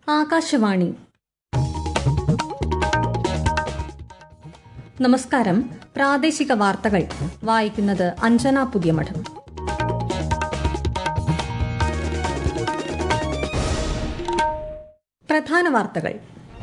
ആകാശവാണി. നമസ്കാരം. പ്രാദേശിക വാർത്തകൾ വായിക്കുന്നത് അഞ്ജന പുതിയമഠം. പ്രധാന വാർത്തകൾ.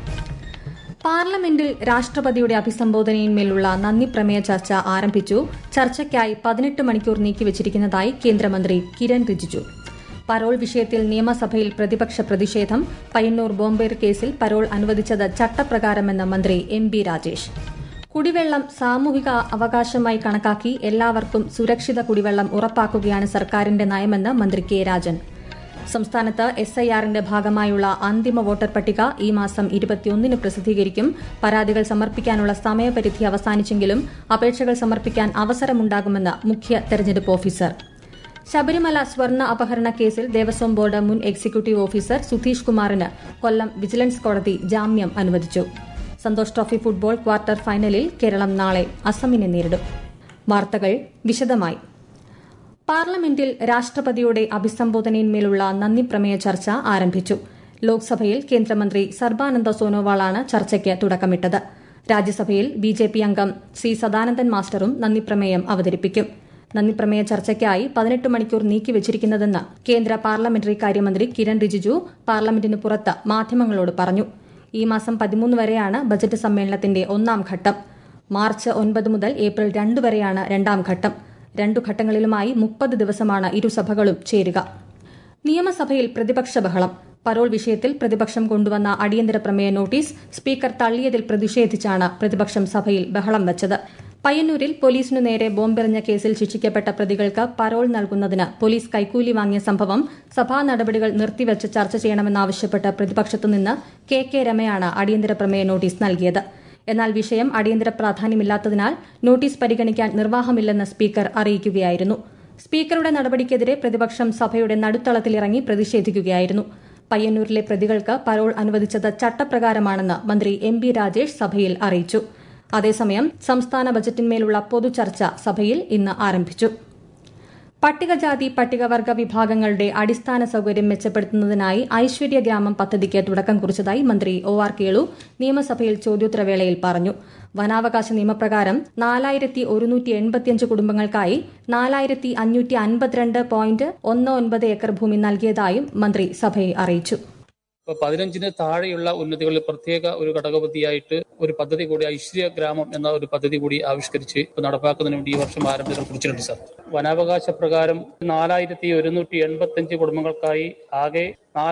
പാർലമെന്റിൽ രാഷ്ട്രപതിയുടെ അഭിസംബോധനയിന്മേലുള്ള നന്ദി പ്രമേയ ചർച്ച ആരംഭിച്ചു. ചർച്ചയ്ക്കായി 18 മണിക്കൂർ നീക്കിവച്ചിരിക്കുന്നതായി കേന്ദ്രമന്ത്രി കിരൺ റിജിജു. പരോൾ വിഷയത്തിൽ നിയമസഭയിൽ പ്രതിപക്ഷ പ്രതിഷേധം. പയ്യന്നൂർ ബോംബേർ കേസിൽ പരോൾ അനുവദിച്ചത് ചട്ടപ്രകാരമെന്ന് മന്ത്രി എം.ബി. രാജേഷ്. കുടിവെള്ളം സാമൂഹിക അവകാശമായി കണക്കാക്കി എല്ലാവർക്കും സുരക്ഷിത കുടിവെള്ളം ഉറപ്പാക്കുകയാണ് സർക്കാരിന്റെ നയമെന്ന് മന്ത്രി കെ രാജൻ. സംസ്ഥാനത്ത് SIR-ന്റെ ഭാഗമായുള്ള അന്തിമ വോട്ടർ പട്ടിക ഈ മാസം 21-ന് പ്രസിദ്ധീകരിക്കും. പരാതികൾ സമർപ്പിക്കാനുള്ള സമയപരിധി അവസാനിച്ചെങ്കിലും അപേക്ഷകൾ സമർപ്പിക്കാൻ അവസരമുണ്ടാകുമെന്ന് മുഖ്യ തെരഞ്ഞെടുപ്പ് ഓഫീസർ. ശബരിമല സ്വർണ്ണ അപഹരണ കേസിൽ ദേവസ്വം ബോർഡ് മുൻ എക്സിക്യൂട്ടീവ് ഓഫീസർ സുധീഷ് കുമാറിന് കൊല്ലം വിജിലൻസ് കോടതി ജാമ്യം അനുവദിച്ചു. സന്തോഷ് ട്രോഫി ഫുട്ബോൾ ക്വാർട്ടർ ഫൈനലിൽ കേരളം നാളെ അസമിനെ നേരിടും. വാർത്തകൾ വിശദമായി. പാർലമെന്റിൽ രാഷ്ട്രപതിയുടെ അഭിസംബോധനയിന്മേലുള്ള നന്ദി പ്രമേയ ചർച്ച ആരംഭിച്ചു. ലോക്സഭയിൽ കേന്ദ്രമന്ത്രി സർബാനന്ദ സോനോവാളാണ് ചർച്ചയ്ക്ക് തുടക്കമിട്ടത്. രാജ്യസഭയിൽ BJP അംഗം സി സദാനന്ദൻ മാസ്റ്ററും നന്ദിപ്രമേയം അവതരിപ്പിക്കും. നന്ദിപ്രമേയ ചർച്ചയ്ക്കായി 18 മണിക്കൂർ നീക്കിവച്ചിരിക്കുന്നതെന്ന് കേന്ദ്ര പാർലമെന്ററി കാര്യമന്ത്രി കിരൺ റിജിജു പാർലമെന്റിന് പുറത്ത് മാധ്യമങ്ങളോട് പറഞ്ഞു. ഈ മാസം 13 വരെയാണ് ബജറ്റ് സമ്മേളനത്തിന്റെ ഒന്നാം ഘട്ടം. മാർച്ച് 9 മുതൽ ഏപ്രിൽ 2 വരെയാണ് രണ്ടാം ഘട്ടം. 2 ഘട്ടങ്ങളിലുമായി 30 ദിവസമാണ് ഇരുസഭകളും ചേരുക. നിയമസഭയിൽ പ്രതിപക്ഷ ബഹളം. പരോൾ വിഷയത്തിൽ പ്രതിപക്ഷം കൊണ്ടുവന്ന അടിയന്തര പ്രമേയ നോട്ടീസ് സ്പീക്കർ തള്ളിയതിൽ പ്രതിഷേധിച്ചാണ് പ്രതിപക്ഷം സഭയിൽ ബഹളം വച്ചത്. പയ്യന്നൂരിൽ പോലീസിനു നേരെ ബോംബെറിഞ്ഞ കേസിൽ ശിക്ഷിക്കപ്പെട്ട പ്രതികൾക്ക് പരോൾ നൽകുന്നതിന് പോലീസ് കൈക്കൂലി വാങ്ങിയ സംഭവം സഭാ നടപടികൾ നിർത്തിവച്ച് ചർച്ച ചെയ്യണമെന്നാവശ്യപ്പെട്ട് പ്രതിപക്ഷത്തുനിന്ന് KK രമയാണ് അടിയന്തര പ്രമേയ നോട്ടീസ് നൽകിയത്. എന്നാൽ വിഷയം അടിയന്തര പ്രാധാന്യമില്ലാത്തതിനാൽ നോട്ടീസ് പരിഗണിക്കാൻ നിർവാഹമില്ലെന്ന് സ്പീക്കർ അറിയിക്കുകയായിരുന്നു. സ്പീക്കറുടെ നടപടിക്കെതിരെ പ്രതിപക്ഷം സഭയുടെ നടുത്തളത്തിലിറങ്ങി പ്രതിഷേധിക്കുകയായിരുന്നു. പയ്യന്നൂരിലെ പ്രതികൾക്ക് പരോൾ അനുവദിച്ചത് ചട്ടപ്രകാരമാണെന്ന് മന്ത്രി M.B. രാജേഷ് സഭയിൽ അറിയിച്ചു. അതേസമയം സംസ്ഥാന ബജറ്റിന്മേലുള്ള പൊതുചർച്ച സഭയിൽ ഇന്ന് ആരംഭിച്ചു. പട്ടികജാതി പട്ടികവർഗ വിഭാഗങ്ങളുടെ അടിസ്ഥാന സൌകര്യം മെച്ചപ്പെടുത്തുന്നതിനായി ഐശ്വര്യഗ്രാമം പദ്ധതിക്ക് തുടക്കം കുറിച്ചതായി മന്ത്രി OR കേളു നിയമസഭയിൽ ചോദ്യോത്തരവേളയിൽ പറഞ്ഞു. വനാവകാശ നിയമപ്രകാരം 4185 കുടുംബങ്ങൾക്കായി 4552.19 ഏക്കർ ഭൂമി നൽകിയതായും മന്ത്രി സഭയെ അറിയിച്ചു. 15-ന് താഴെയുള്ള ഉന്നതികളിൽ പ്രത്യേക ഒരു ഘടകപതിയായിട്ട് ഒരു പദ്ധതി കൂടി ഐശ്വര്യ ഗ്രാമം എന്ന ഒരു പദ്ധതി കൂടി ആവിഷ്കരിച്ച് നടപ്പാക്കുന്നതിന് വേണ്ടി ഈ വർഷം ആരംഭിക്കാൻ കുറിച്ചിട്ടുണ്ട് സാർ. വനാവകാശ പ്രകാരം 4185 കുടുംബങ്ങൾക്കായി ആകെ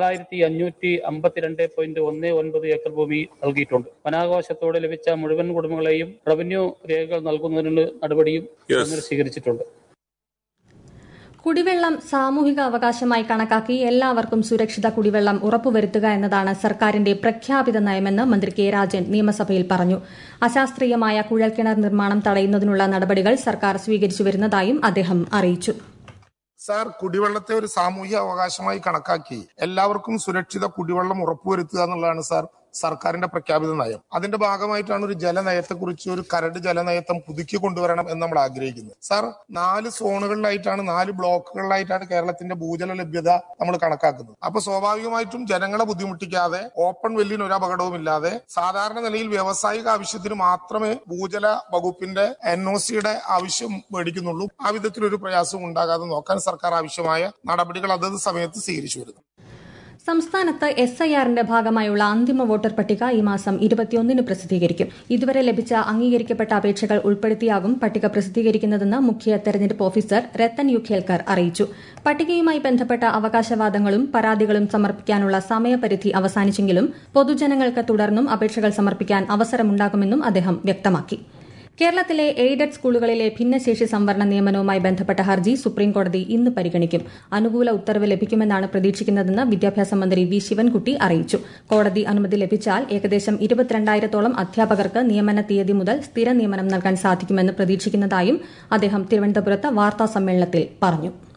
4552.19 ഏക്കർ ഭൂമി നൽകിയിട്ടുണ്ട്. വനാവകാശത്തോടെ ലഭിച്ച മുഴുവൻ കുടുംബങ്ങളെയും റവന്യൂ രേഖകൾ നൽകുന്നതിനുള്ള നടപടിയും സ്വീകരിച്ചിട്ടുണ്ട്. കുടിവെള്ളം സാമൂഹിക അവകാശമായി കണക്കാക്കി എല്ലാവർക്കും സുരക്ഷിത കുടിവെള്ളം ഉറപ്പുവരുത്തുക എന്നതാണ് സർക്കാരിന്റെ പ്രഖ്യാപിത നയമെന്ന് മന്ത്രി കെ രാജൻ നിയമസഭയിൽ പറഞ്ഞു. അശാസ്ത്രീയമായ കുഴൽക്കിണർ നിർമ്മാണം തടയുന്നതിനുള്ള നടപടികൾ സർക്കാർ സ്വീകരിച്ചു വരുന്നതായും അദ്ദേഹം അറിയിച്ചു. സാർ, കുടിവെള്ളത്തെ ഒരു സാമൂഹിക അവകാശമായി കണക്കാക്കി എല്ലാവർക്കും സുരക്ഷിത കുടിവെള്ളം ഉറപ്പുവരുത്തുക എന്നുള്ളതാണ് സാർ സർക്കാരിന്റെ പ്രഖ്യാപിത നയം. അതിന്റെ ഭാഗമായിട്ടാണ് ഒരു ജലനയത്തെക്കുറിച്ച് ഒരു കരട് ജലനയത്തം പുതുക്കി കൊണ്ടുവരണം എന്ന് നമ്മൾ ആഗ്രഹിക്കുന്നത്. സാർ, 4 സോണുകളിലായിട്ടാണ് 4 ബ്ലോക്കുകളിലായിട്ടാണ് കേരളത്തിന്റെ ഭൂജല ലഭ്യത നമ്മൾ കണക്കാക്കുന്നത്. അപ്പൊ സ്വാഭാവികമായിട്ടും ജനങ്ങളെ ബുദ്ധിമുട്ടിക്കാതെ ഓപ്പൺ വെല്ലിന് ഒരു അപകടവും ഇല്ലാതെ സാധാരണ നിലയിൽ വ്യാവസായിക ആവശ്യത്തിന് മാത്രമേ ഭൂജല വകുപ്പിന്റെ NOCയുടെ ആവശ്യം മേടിക്കുന്നുള്ളൂ. ആ വിധത്തിൽ ഒരു പ്രയാസവും ഉണ്ടാകാതെ നോക്കാൻ സർക്കാർ ആവശ്യമായ നടപടികൾ അതത് സമയത്ത് സ്വീകരിച്ചു വരുന്നു. സംസ്ഥാനത്ത് SIR-ന്റെ ഭാഗമായുള്ള അന്തിമ വോട്ടർ പട്ടിക ഈ മാസം 21-ന് പ്രസിദ്ധീകരിക്കും. ഇതുവരെ ലഭിച്ച അംഗീകരിക്കപ്പെട്ട അപേക്ഷകൾ ഉൾപ്പെടുത്തിയാകും പട്ടിക പ്രസിദ്ധീകരിക്കുന്നതെന്ന് മുഖ്യ തെരഞ്ഞെടുപ്പ് ഓഫീസർ രത്തൻ യു ഖേൽക്കർ അറിയിച്ചു. പട്ടികയുമായി ബന്ധപ്പെട്ട അവകാശവാദങ്ങളും പരാതികളും സമർപ്പിക്കാനുള്ള സമയപരിധി അവസാനിച്ചെങ്കിലും പൊതുജനങ്ങൾക്ക് തുടർന്നും അപേക്ഷകൾ സമർപ്പിക്കാൻ അവസരമുണ്ടാകുമെന്നും അദ്ദേഹം വ്യക്തമാക്കി. കേരളത്തിലെ എയ്ഡഡ് സ്കൂളുകളിലെ ഭിന്നശേഷി സംവരണ നിയമനവുമായി ബന്ധപ്പെട്ട ഹർജി സുപ്രീംകോടതി ഇന്ന് പരിഗണിക്കും. അനുകൂല ഉത്തരവ് ലഭിക്കുമെന്നാണ് പ്രതീക്ഷിക്കുന്നതെന്ന് വിദ്യാഭ്യാസ മന്ത്രി വി ശിവൻകുട്ടി അറിയിച്ചു. കോടതി അനുമതി ലഭിച്ചാൽ ഏകദേശം 22,000-ഓളം അധ്യാപകർക്ക് നിയമന തീയതി മുതൽ സ്ഥിര നിയമനം നൽകാൻ സാധിക്കുമെന്ന് പ്രതീക്ഷിക്കുന്നതായും അദ്ദേഹം തിരുവനന്തപുരത്ത് വാർത്താസമ്മേളനത്തിൽ പറഞ്ഞു.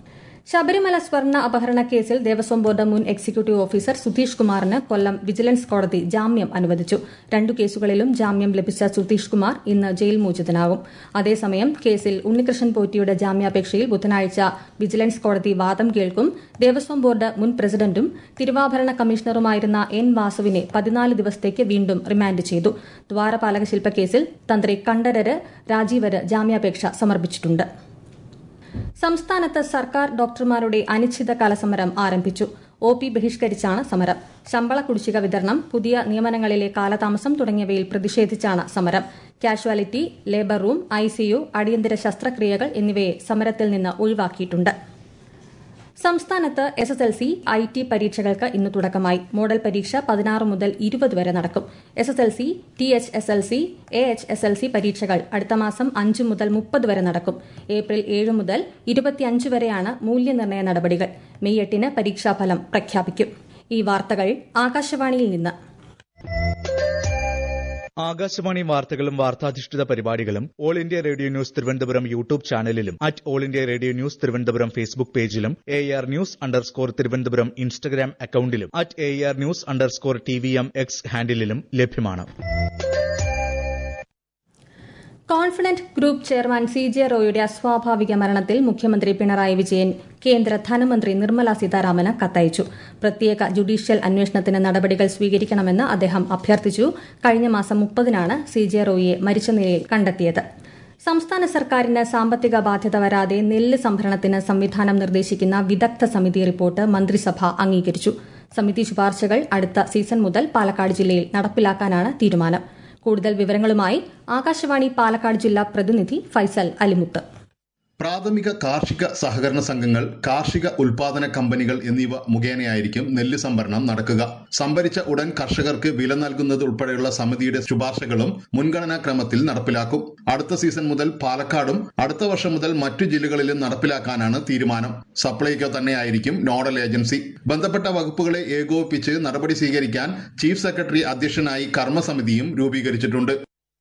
ശബരിമല സ്വർണ്ണ അപഹരണ കേസിൽ ദേവസ്വം ബോർഡ് മുൻ എക്സിക്യൂട്ടീവ് ഓഫീസർ സുധീഷ് കുമാറിന് കൊല്ലം വിജിലൻസ് കോടതി ജാമ്യം അനുവദിച്ചു. 2 കേസുകളിലും ജാമ്യം ലഭിച്ച സുധീഷ് കുമാർ ഇന്ന് ജയിൽ മോചിതനാകും. അതേസമയം കേസിൽ ഉണ്ണികൃഷ്ണൻ പോറ്റിയുടെ ജാമ്യാപേക്ഷയിൽ ബുധനാഴ്ച വിജിലൻസ് കോടതി വാദം കേൾക്കും. ദേവസ്വം ബോർഡ് മുൻ പ്രസിഡന്റും തിരുവാഭരണ കമ്മീഷണറുമായിരുന്ന എൻ വാസുവിനെ 14 ദിവസത്തേക്ക് വീണ്ടും റിമാൻഡ് ചെയ്തു. ദ്വാരപാലക ശില്പക്കേസിൽ തന്ത്രി കണ്ഠരര് രാജീവര് ജാമ്യാപേക്ഷ സമർപ്പിച്ചിട്ടുണ്ട്. സംസ്ഥാനത്ത് സർക്കാർ ഡോക്ടർമാരുടെ അനിശ്ചിതകാല സമരം ആരംഭിച്ചു. OP ബഹിഷ്കരിച്ചാണ് സമരം. ശമ്പള കുടിശ്ശിക വിതരണം, പുതിയ നിയമനങ്ങളിലെ കാലതാമസം തുടങ്ങിയവയിൽ പ്രതിഷേധിച്ചാണ് സമരം. കാഷ്വാലിറ്റി, ലേബർ റൂം, ICU, അടിയന്തര ശസ്ത്രക്രിയകൾ എന്നിവയെ സമരത്തിൽ നിന്ന് ഒഴിവാക്കിയിട്ടുണ്ട്. സംസ്ഥാനത്ത് SSLC, IT പരീക്ഷകൾക്ക് ഇന്ന് തുടക്കമായി. മോഡൽ പരീക്ഷ 16 മുതൽ 20 വരെ നടക്കും. SSLC, THSLC, AHSLC പരീക്ഷകൾ അടുത്ത മാസം 5 മുതൽ 30 വരെ നടക്കും. ഏപ്രിൽ 7 മുതൽ 25 വരെയാണ് മൂല്യനിർണ്ണയ നടപടികൾ. മെയ് 8-ന് പരീക്ഷാഫലം പ്രഖ്യാപിക്കും. ഈ വാർത്തകൾ ആകാശവാണിയിൽ നിന്ന്. ആകാശവാണി വാർത്തകളും വാർത്താധിഷ്ഠിത പരിപാടികളും all India radio news Thiruvananthapuram YouTube ചാനലിലും all India radio news Thiruvananthapuram Facebook പേജിലും AR News_ തിരുവനന്തപുരം ഇൻസ്റ്റഗ്രാം അക്കൌണ്ടിലും AR News_TVM X ഹാൻഡിലും ലഭ്യമാണ്. കോൺഫിഡന്റ് ഗ്രൂപ്പ് ചെയർമാൻ CJ റോയിയുടെ അസ്വാഭാവിക മരണത്തിൽ മുഖ്യമന്ത്രി പിണറായി വിജയൻ കേന്ദ്ര ധനമന്ത്രി നിർമ്മല സീതാരാമന് കത്തയച്ചു. പ്രത്യേക ജുഡീഷ്യൽ അന്വേഷണത്തിന് നടപടികൾ സ്വീകരിക്കണമെന്ന് അദ്ദേഹം അഭ്യർത്ഥിച്ചു. കഴിഞ്ഞ മാസം 30-നാണ് CJ റോയിയെ മരിച്ച നിലയിൽ കണ്ടെത്തിയത്. സംസ്ഥാന സർക്കാരിന് സാമ്പത്തിക ബാധ്യത വരാതെ നെല്ല് സംഭരണത്തിന് സംവിധാനം നിർദ്ദേശിക്കുന്ന വിദഗ്ധ സമിതി റിപ്പോർട്ട് മന്ത്രിസഭ അംഗീകരിച്ചു. സമിതി ശുപാർശകൾ അടുത്ത സീസൺ മുതൽ പാലക്കാട് ജില്ലയിൽ നടപ്പിലാക്കാനാണ് തീരുമാനം. കൂടുതൽ വിവരങ്ങളുമായി ആകാശവാണി പാലക്കാട് ജില്ലാ പ്രതിനിധി ഫൈസൽ അലിമുത്ത്. പ്രാഥമിക കാർഷിക സഹകരണ സംഘങ്ങൾ, കാർഷിക ഉൽപാദന കമ്പനികൾ എന്നിവ മുഖേനയായിരിക്കും നെല്ല് സംഭരണം നടക്കുക. സംഭരിച്ച ഉടൻ കർഷകർക്ക് വില നൽകുന്നത് ഉൾപ്പെടെയുള്ള സമിതിയുടെ ശുപാർശകളും മുൻഗണനാ ക്രമത്തിൽ നടപ്പിലാക്കും. അടുത്ത സീസൺ മുതൽ പാലക്കാടും അടുത്ത വർഷം മുതൽ മറ്റു ജില്ലകളിലും നടപ്പിലാക്കാനാണ് തീരുമാനം. സപ്ലൈകോ തന്നെയായിരിക്കും നോഡൽ ഏജൻസി. ബന്ധപ്പെട്ട വകുപ്പുകളെ ഏകോപിപ്പിച്ച് നടപടി സ്വീകരിക്കാൻ ചീഫ് സെക്രട്ടറി അധ്യക്ഷനായി കർമ്മസമിതിയും രൂപീകരിച്ചിട്ടുണ്ട്.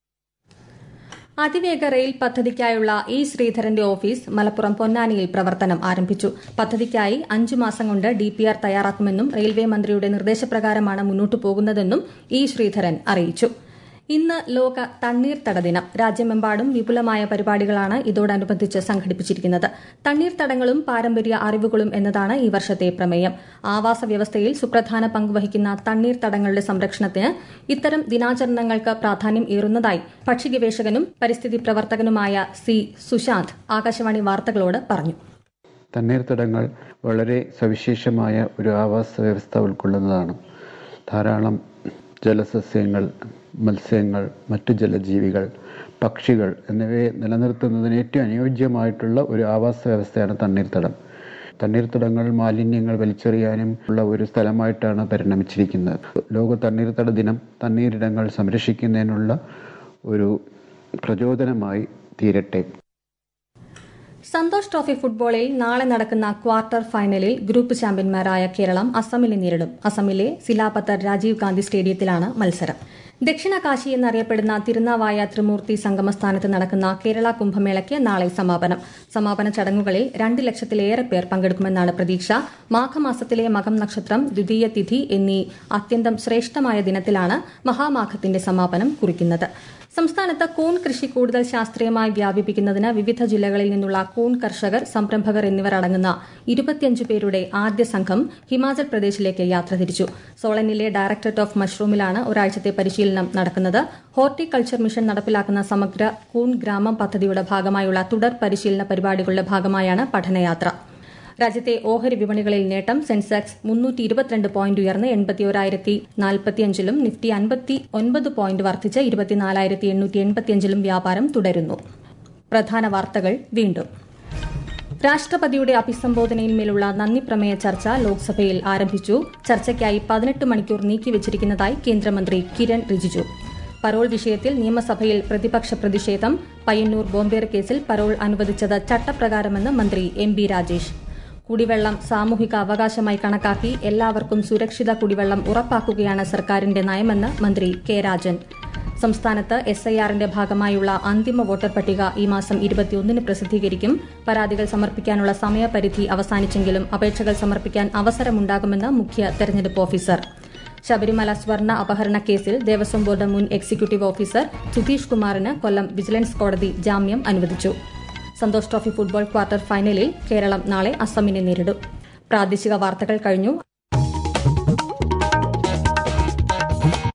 അതിവേഗ റെയിൽ പദ്ധതിക്കായുള്ള ശ്രീധരന്റെ ഓഫീസ് മലപ്പുറം പൊന്നാനിയിൽ പ്രവർത്തനം ആരംഭിച്ചു. പദ്ധതിക്കായി 5 മാസം കൊണ്ട് DPR തയ്യാറാക്കുമെന്നും റെയിൽവേ മന്ത്രിയുടെ നിർദ്ദേശപ്രകാരമാണ് മുന്നോട്ടു പോകുന്നതെന്നും ശ്രീധരൻ അറിയിച്ചു. ഇന്ന് ലോക തണ്ണീർത്തട ദിനം. രാജ്യമെമ്പാടും വിപുലമായ പരിപാടികളാണ് ഇതോടനുബന്ധിച്ച് സംഘടിപ്പിച്ചിരിക്കുന്നത്. തണ്ണീർത്തടങ്ങളും പാരമ്പര്യ അറിവുകളും എന്നതാണ് ഈ വർഷത്തെ പ്രമേയം. ആവാസ വ്യവസ്ഥയിൽ സുപ്രധാന പങ്കുവഹിക്കുന്ന തണ്ണീർത്തടങ്ങളുടെ സംരക്ഷണത്തിന് ഇത്തരം ദിനാചരണങ്ങൾക്ക് പ്രാധാന്യം ഏറുന്നതായി പക്ഷിഗവേഷകനും പരിസ്ഥിതി പ്രവർത്തകനുമായ C. സുശാന്ത് ആകാശവാണി വാർത്തകളോട് പറഞ്ഞു. തണ്ണീർത്തടങ്ങൾ വളരെ സവിശേഷമായ ഒരു ആവാസ വ്യവസ്ഥ ഉൾക്കൊള്ളുന്നതാണ്. ധാരാളം ജലസസ്യങ്ങൾ, മത്സ്യങ്ങൾ, മറ്റു ജലജീവികൾ, പക്ഷികൾ എന്നിവയെ നിലനിർത്തുന്നതിന് ഏറ്റവും അനുയോജ്യമായിട്ടുള്ള ഒരു ആവാസ വ്യവസ്ഥയാണ് തണ്ണീർത്തടം. തണ്ണീർത്തടങ്ങൾ മാലിന്യങ്ങൾ വലിച്ചെറിയാനും ഉള്ള ഒരു സ്ഥലമായിട്ടാണ് പരിണമിച്ചിരിക്കുന്നത്. ലോക തണ്ണീർത്തട ദിനം തണ്ണീരിടങ്ങൾ സംരക്ഷിക്കുന്നതിനുള്ള ഒരു പ്രചോദനമായി തീരട്ടെ. സന്തോഷ് ട്രോഫി ഫുട്ബോളിൽ നാളെ നടക്കുന്ന ക്വാർട്ടർ ഫൈനലിൽ ഗ്രൂപ്പ് ചാമ്പ്യന്മാരായ കേരളം അസമിനെ നേരിടും. അസമിലെ സിലാപത്തർ രാജീവ് ഗാന്ധി സ്റ്റേഡിയത്തിലാണ് മത്സരം. ദക്ഷിണ കാശി എന്നറിയപ്പെടുന്ന തിരുനാവായ ത്രിമൂർത്തി സംഗമസ്ഥാനത്ത് നടക്കുന്ന കേരള കുംഭമേളയ്ക്ക് നാളെ സമാപന ചടങ്ങുകളിൽ 2 ലക്ഷത്തിലേറെ പേർ പങ്കെടുക്കുമെന്നാണ് പ്രതീക്ഷ. മാഘമാസത്തിലെ മകം നക്ഷത്രം, ദ്വിതീയ തിഥി എന്നീ അത്യന്തം ശ്രേഷ്ഠമായ ദിനത്തിലാണ് മഹാമാഘത്തിന്റെ സമാപനം കുറിക്കുന്നത്. സംസ്ഥാനത്ത് കൂൺ കൃഷി കൂടുതൽ ശാസ്ത്രീയമായി വ്യാപിപ്പിക്കുന്നതിന് വിവിധ ജില്ലകളിൽ നിന്നുള്ള കൂൺ കർഷകർ, സംരംഭകർ എന്നിവർ അടങ്ങുന്ന 25 പേരുടെ ആദ്യ സംഘം ഹിമാചൽ പ്രദേശിലേക്ക് യാത്ര തിരിച്ചു. സോളനിലെ ഡയറക്ടറേറ്റ് ഓഫ് മഷ്റൂമിലാണ് ഒരാഴ്ചത്തെ പരിശീലനം നടക്കുന്നത്. ഹോർട്ടികൾച്ചർ മിഷൻ നടപ്പിലാക്കുന്ന സമഗ്ര കൂൺ ഗ്രാമം പദ്ധതിയുടെ ഭാഗമായുള്ള തുടർ പരിശീലന പരിപാടികളുടെ ഭാഗമായാണ് പഠനയാത്ര. രാജ്യത്തെ ഓഹരി വിപണികളിൽ നേട്ടം. സെൻസെക്സ് 322 പോയിന്റ് ഉയർന്ന് 81,045-ലും നിഫ്റ്റി 59 പോയിന്റ് വർദ്ധിച്ച് 24,885-ലും വ്യാപാരം തുടരുന്നു. പ്രധാന വാർത്തകൾ വീണ്ടും. രാഷ്ട്രപതിയുടെ അഭിസംബോധനയിന്മേലുള്ള നന്ദി പ്രമേയ ചർച്ച ലോക്സഭയിൽ ആരംഭിച്ചു. ചർച്ചയ്ക്കായി 18 മണിക്കൂർ നീക്കിവച്ചിരിക്കുന്നതായി കേന്ദ്രമന്ത്രി കിരൺ റിജിജു. പരോൾ വിഷയത്തിൽ നിയമസഭയിൽ പ്രതിപക്ഷ പ്രതിഷേധം. പയ്യന്നൂർ ബോംബേർ കേസിൽ പരോൾ അനുവദിച്ചത് ചട്ടപ്രകാരമെന്ന് മന്ത്രി MB രാജേഷ്. കുടിവെള്ളം സാമൂഹിക അവകാശമായി കണക്കാക്കി എല്ലാവർക്കും സുരക്ഷിത കുടിവെള്ളം ഉറപ്പാക്കുകയാണ് സർക്കാരിന്റെ നയമെന്ന് മന്ത്രി K. രാജൻ. സംസ്ഥാനത്ത് SIRന്റെ ഭാഗമായുള്ള അന്തിമ വോട്ടർ പട്ടിക ഈ മാസം 21 പ്രസിദ്ധീകരിക്കും. പരാതികൾ സമർപ്പിക്കാനുള്ള സമയപരിധി അവസാനിച്ചെങ്കിലും അപേക്ഷകൾ സമർപ്പിക്കാൻ അവസരമുണ്ടാകുമെന്ന് മുഖ്യ തെരഞ്ഞെടുപ്പ് ഓഫീസർ. ശബരിമല സ്വർണ്ണ അപഹരണ കേസിൽ ദേവസ്വം ബോർഡ് മുൻ എക്സിക്യൂട്ടീവ് ഓഫീസർ സുധീഷ് കുമാറിന് കൊല്ലം വിജിലൻസ് കോടതി ജാമ്യം അനുവദിച്ചു. സന്തോഷ് ട്രോഫി ഫുട്ബോൾ ക്വാർട്ടർ ഫൈനലിൽ കേരളം നാളെ അസമിനെ നേരിടും. പ്രാദേശിക വാർത്തകൾ കഴിഞ്ഞു.